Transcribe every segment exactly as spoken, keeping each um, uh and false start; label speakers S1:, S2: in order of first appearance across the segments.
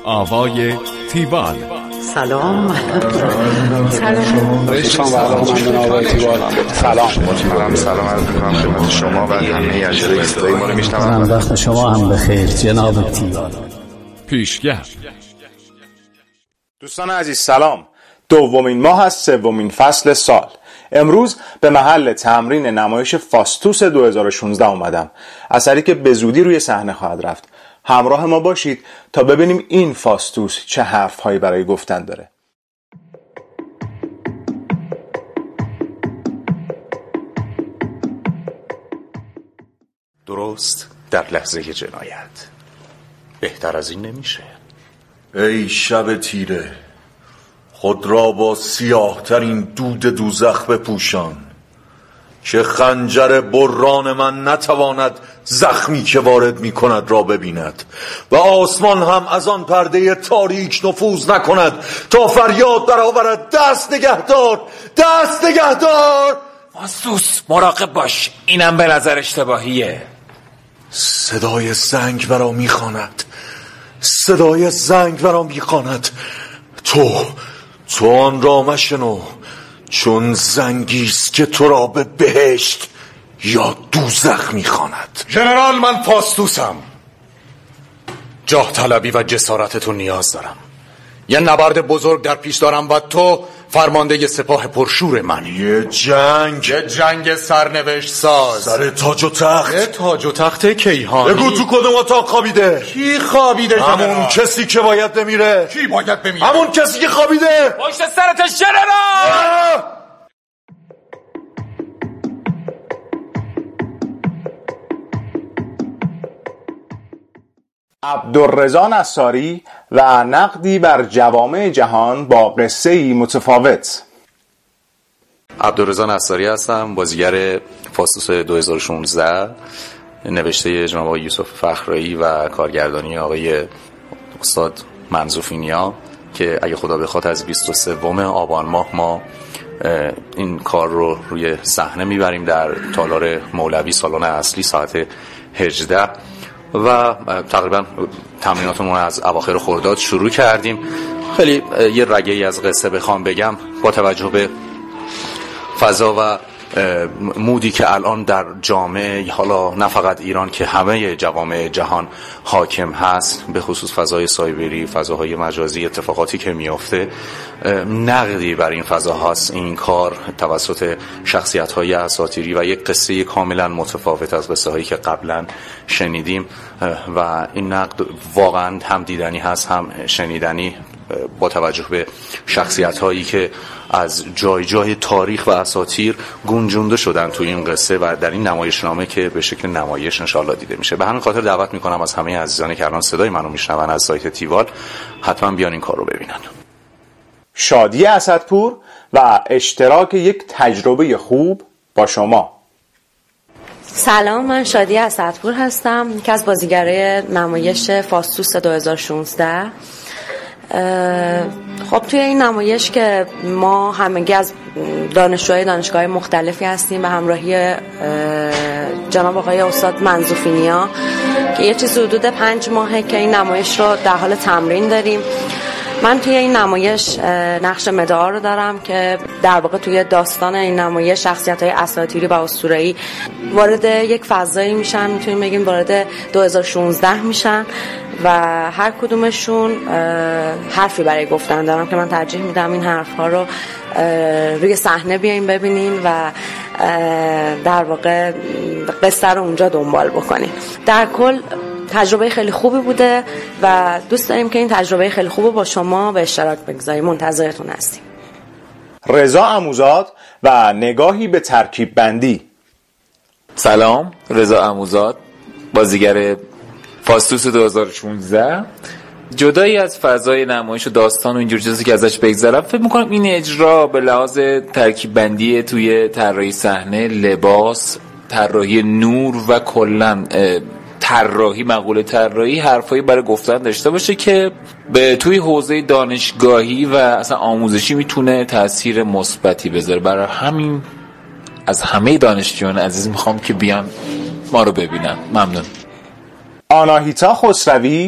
S1: آوای تیوال.
S2: سلام.
S3: سلام.
S4: سلام. سلام عرض می‌کنم خدمت شما و همه اجرای صدای ما رو میشنوند.
S2: وقت شما هم بخیر جناب تیوال.
S1: پیشگر.
S5: دوستان عزیز سلام. دومین ماه از سومین فصل سال. امروز به محل تمرین نمایش فاستوس دو هزار و شانزده اومدم. اثری که به زودی روی صحنه خواهد رفت. همراه ما باشید تا ببینیم این فاستوس چه حرف‌هایی برای گفتن داره.
S4: درست در لحظه جنایت. بهتر از این نمیشه.
S6: ای شب تیره، خود را با سیاه ترین دود دوزخ بپوشان که خنجر بران من نتواند زخمی که وارد می کند را ببیند و آسمان هم از آن پرده تاریک نفوذ نکند تا فریاد برآورد دست نگهدار، دست نگهدار.
S7: فاستوس مراقب باش، اینم به نظر اشتباهیه.
S6: صدای زنگ برا می خواند، صدای زنگ برا می خواند. تو تو آن را مشنو، چون زنگیست که تو را به بهشت یا دوزخ میخواند.
S4: ژنرال، من فاستوسم. جاه طلبی و جسارتتون نیاز دارم. یه نبرد بزرگ در پیش دارم و تو فرمانده سپاه پرشور منی.
S6: یه جنگ
S4: یه جنگ سرنوشت ساز
S6: سر تاج و تخت.
S4: یه تاج و تخت کیهانی.
S6: بگو تو کدوم اتاق خوابیده؟
S4: کی خوابیده؟
S6: همون کسی که باید بمیره.
S4: کی باید بمیره؟
S6: همون کسی که خوابیده.
S7: پشت سرت ژنرال.
S5: عبدالرضا نصاری و نقدی بر جوامع جهان با قصه‌ای متفاوت.
S4: عبدالرضا نصاری هستم، بازیگر فاستوس دو هزار و شانزده، نوشته جناب آقای یوسف فخرایی و کارگردانی آقای استاد منظوفینیا که اگه خدا بخواد از بیست و سوم آبان ماه ما این کار رو روی صحنه میبریم در تالار مولوی سالن اصلی ساعت هجده و تقریبا تمریناتمون از اواخر خرداد شروع کردیم. خیلی یه رگه‌ای از قصه بخوام بگم، با توجه به فضا و مودی که الان در جامعه، حالا نه فقط ایران که همه جوامع جهان حاکم هست، به خصوص فضای سایبری، فضاهای مجازی، اتفاقاتی که میافته، نقدی بر این فضا هست. این کار توسط شخصیت‌های اساطیری و یک قصه کاملا متفاوت از قصه هایی که قبلا شنیدیم و این نقد واقعا هم دیدنی هست هم شنیدنی، با توجه به شخصیت‌هایی که از جای جای تاریخ و اساطیر گنجونده شدن تو این قصه و در این نمایشنامه که به شکل نمایش انشالله دیده میشه. به همین خاطر دعوت میکنم از همه عزیزانی که الان صدای منو میشنون از سایت تیوال حتما بیان این کار رو ببینن.
S5: شادی اسدپور و اشتراک یک تجربه خوب با شما.
S3: سلام، من شادی اسدپور هستم که از بازیگرای نمایش فاستوس دو هزار و شانزده. خب توی این نمایش که ما همگی از دانشجوهای دانشگاه مختلفی هستیم به همراهی جناب آقای استاد منظوفینیا که یه چیز حدود پنج ماهه که این نمایش رو در حال تمرین داریم. من توی این نمایش نقش مدعا رو دارم که در واقع توی داستان این نمایش شخصیت‌های اساطیری و اسطوره‌ای وارد یک فضایی میشن، میتونیم بگیم وارد دو هزار و شانزده میشن و هر کدومشون حرفی برای گفتن دارم که من ترجیح میدم این حرف‌ها رو روی صحنه بیایم ببینین و در واقع قصه رو اونجا دنبال بکنین. در کل تجربه خیلی خوبی بوده و دوست داریم که این تجربه خیلی خوب با شما به اشتراک بگذاریم. منتظرتون هستیم.
S5: رضا عموزاد و نگاهی به ترکیب بندی.
S7: سلام، رضا عموزاد، بازیگر فاستوس دو هزار و شانزده. جدایی از فضای نمایش و داستان و اینجور چیزی که ازش بگذرم، فکر میکنم این اجرا به لحاظ ترکیب بندی توی طراحی صحنه، لباس، طراحی نور و کلا طراحی، مقوله طراحی، حرفایی برای گفتن داشته باشه که به توی حوزه دانشگاهی و اصلا آموزشی میتونه تاثیر مثبتی بذاره. برای همین از همه دانشجویان عزیز میخوام که بیان ما رو ببینن. ممنون.
S5: آناهیتا خسروی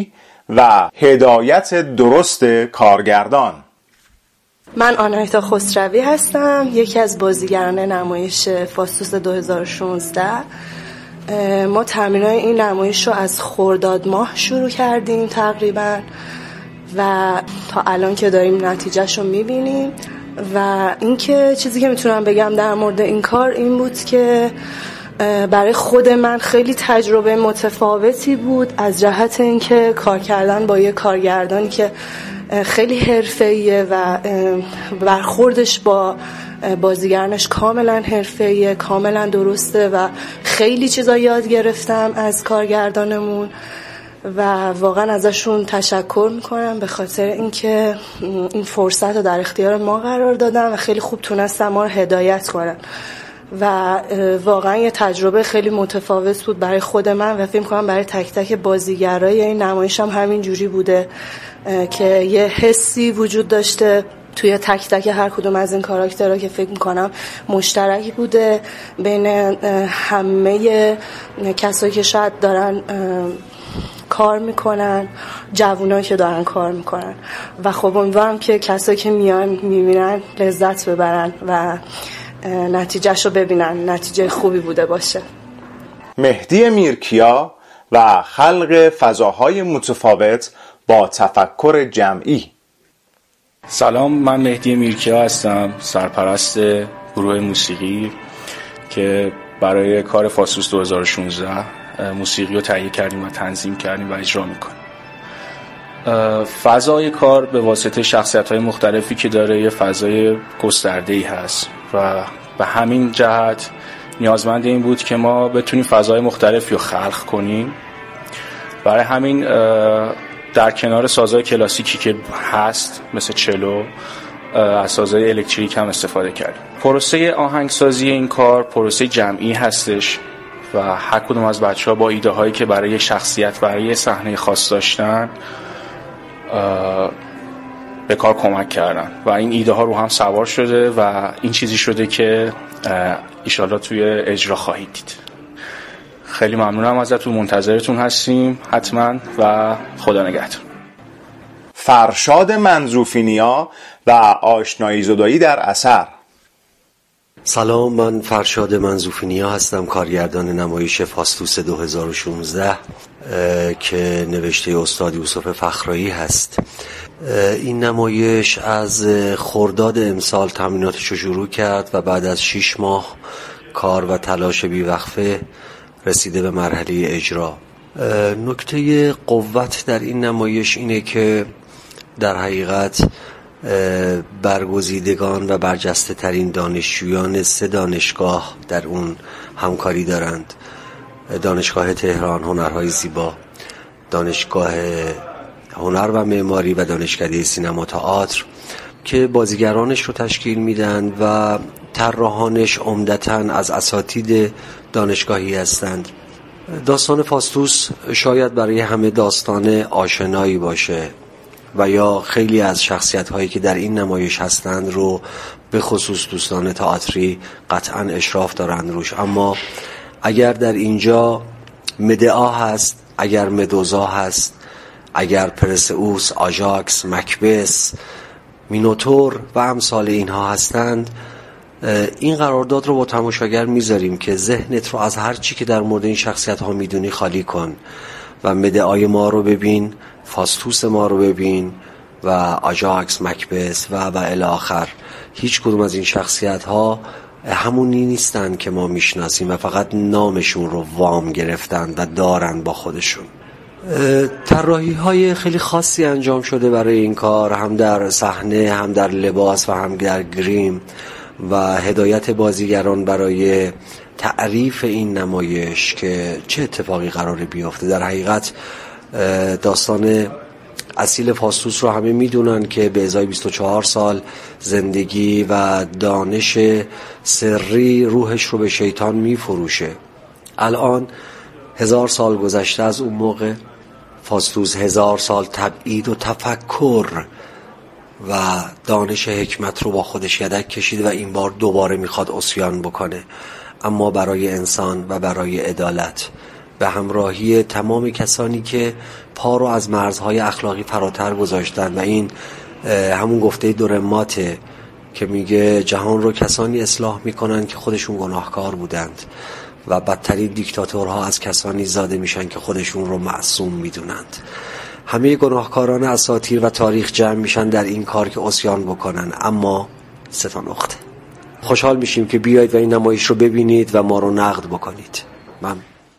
S5: و هدایت درست کارگردان.
S8: من آنایتا خسروی هستم، یکی از بازیگران نمایش فاستوس دو هزار و شانزده. ما تمرینای این نمایش رو از خرداد ماه شروع کردیم تقریبا و تا الان که داریم نتیجهش رو میبینیم. و اینکه چیزی که میتونم بگم در مورد این کار این بود که برای خود من خیلی تجربه متفاوتی بود از جهت اینکه کار کردن با یه کارگردانی که خیلی حرفه‌ایه و برخوردش با بازیگرانش کاملا حرفه‌ایه، کاملا درسته و خیلی چیزا یاد گرفتم از کارگردانمون و واقعا ازشون تشکر میکنم به خاطر اینکه این فرصت رو در اختیار ما قرار دادن و خیلی خوب تونستن ما رو هدایت کنن و واقعا یه تجربه خیلی متفاوت بود برای خود من و فکر می‌کنم برای تک تک بازیگرای این نمایش هم همین جوری بوده که یه حسی وجود داشته توی تک تک هر کدوم از این کاراکترها که فکر می‌کنم مشترک بوده بین همه کسایی که شاید دارن کار میکنن، جوونایی که دارن کار میکنن و خب امیدوارم که کسایی که میان میبینن لذت ببرن و نتیجهش رو ببینن، نتیجه خوبی بوده باشه.
S5: مهدی میرکیا و خلق فضاهای متفاوت با تفکر جمعی.
S9: سلام، من مهدی میرکیا هستم، سرپرست گروه موسیقی که برای کار فاستوس دو هزار و شانزده موسیقی رو تهیه کردیم و تنظیم کردیم و اجرا میکنیم. فضای کار به واسطه شخصیت‌های مختلفی که داره یه فضای گسترده‌ای هست و به همین جهت نیازمند این بود که ما بتونیم فضای مختلفی رو خلق کنیم. برای همین در کنار سازهای کلاسیکی که هست مثل چلو از سازهای الکتریک هم استفاده کردیم. پروسه آهنگسازی این کار پروسه جمعی هستش و هر کدوم از بچه‌ها با ایده هایی که برای شخصیت برای صحنه خاص داشتن به کار کمک کردن و این ایده ها رو هم سوار شده و این چیزی شده که ایشالله توی اجرا خواهید دید. خیلی ممنونم ازتون، منتظرتون هستیم حتما و خدا نگهدار.
S5: فرشاد منظوفینیا و آشنایی زدایی در اثر.
S10: سلام، من فرشاد منظوفینیا هستم، کارگردان نمایش فاستوس دو هزار و شانزده که نوشته استاد یوسف فخرایی هست. این نمایش از خرداد امسال تمریناتش رو شروع کرد و بعد از شش ماه کار و تلاش بیوقفه رسیده به مرحله اجرا. نکته قوت در این نمایش اینه که در حقیقت برگزیدگان و برجسته ترین دانشجویان سه دانشگاه در اون همکاری دارند: دانشگاه تهران هنرهای زیبا، دانشگاه هنر و معماری و دانشکده سینما تئاتر که بازیگرانش رو تشکیل میدن و طراحانش عمدتاً از اساتید دانشگاهی هستند. داستان فاستوس شاید برای همه داستان آشنایی باشه و یا خیلی از شخصیت‌هایی که در این نمایش هستند رو به خصوص دوستان تئاتری قطعاً اشراف دارند روش، اما اگر در اینجا مدعا هست، اگر مدوزا هست، اگر پرسئوس، آژاکس، مکبس، مینوتور و امثال اینها هستند، این قرارداد رو با تماشاگر میذاریم که ذهنت رو از هر چی که در مورد این شخصیت ها میدونی خالی کن و مدعای ما رو ببین، فاستوس ما رو ببین و آژاکس، مکبس و و الی آخر. هیچ کدوم از این شخصیت ها همونی نیستن که ما میشناسیم و فقط نامشون رو وام گرفتن و دارن با خودشون. طراحی های خیلی خاصی انجام شده برای این کار، هم در صحنه، هم در لباس و هم در گریم و هدایت بازیگران برای تعریف این نمایش که چه اتفاقی قراره بیفته. در حقیقت داستان اصیل فاستوس رو همه میدونن که به ازای بیست و چهار سال زندگی و دانش سری روحش رو به شیطان میفروشه. الان هزار سال گذشته از اون موقع، فاستوس هزار سال تبعید و تفکر و دانش حکمت رو با خودش یدک کشید و این بار دوباره میخواد عصیان بکنه، اما برای انسان و برای عدالت به همراهی تمام کسانی که پا رو از مرزهای اخلاقی فراتر گذاشتن و این همون گفته دورماته که میگه جهان رو کسانی اصلاح میکنن که خودشون گناهکار بودند و بدترین دیکتاتورها از کسانی زاده میشن که خودشون رو معصوم میدونند. همه گناهکاران اساطیر و تاریخ جمع میشن در این کار که عصیان بکنن، اما سه تا نقطه. خوشحال میشیم که بیایید و این نمایش رو ببینید و ما رو نقد بکنید. من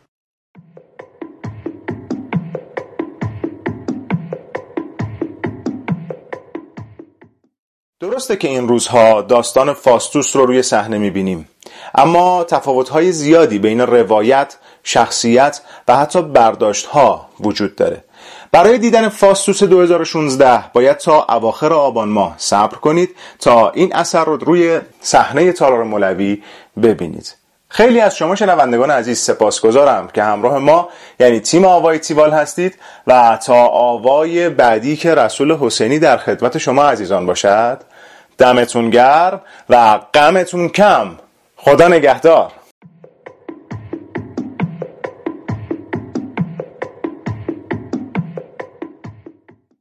S5: درسته که این روزها داستان فاستوس رو روی صحنه میبینیم، اما تفاوت‌های زیادی بین روایت، شخصیت و حتی برداشت‌ها وجود داره. برای دیدن فاستوس دو هزار و شانزده باید تا اواخر آبان ماه صبر کنید تا این اثر رو روی صحنه تالار مولوی ببینید. خیلی از شما شنوندگان عزیز سپاسگزارم که همراه ما یعنی تیم آوای تیوال هستید و تا آوای بعدی که رسول حسینی در خدمت شما عزیزان باشد، دمتون گرم و غمتون کم. خدا نگهدار.